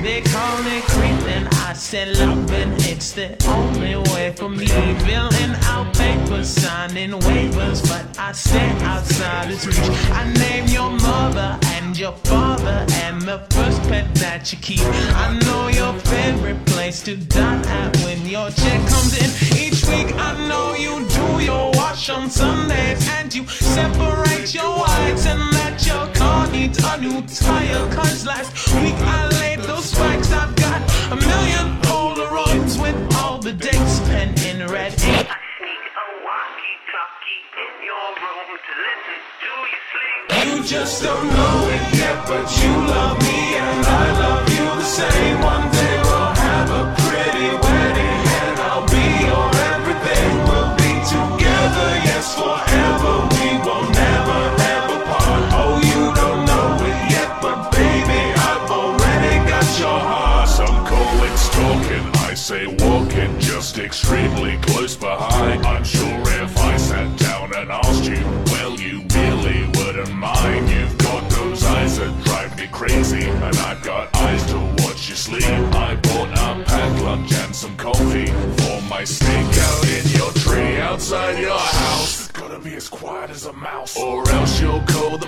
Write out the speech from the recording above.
they call it creeping. I said loving, it's the only way for me. Filling out papers, signing waivers, but I stay outside its reach. I name your mother and your father and the first pet that you keep. I know your favorite place to dine at when your check comes in each week. I know you do your wash on Sundays and you separate your whites and let your car need a new tire. Cause last week I laid those spikes. I've got a million Polaroids with all the dates pen in red ink. I sneak a walkie-talkie in your room to listen to you sleep. You just don't know it yet, but you love me and I love you the same. One day we'll have a pretty wedding and I'll be your everything. We'll be together, yes, forever. We will never ever part. Oh, you don't know it yet, but baby, I've already got your heart. Some call it stalking, I say walking, just extremely close behind. I'm sure if I sat down and asked you, well, you really wouldn't mind. You've got those eyes that drive me crazy, and I've got eyes to watch you sleep. I bought a packed lunch and some coffee for my steak out in your tree outside your house. Gotta be as quiet as a mouse, or else you'll call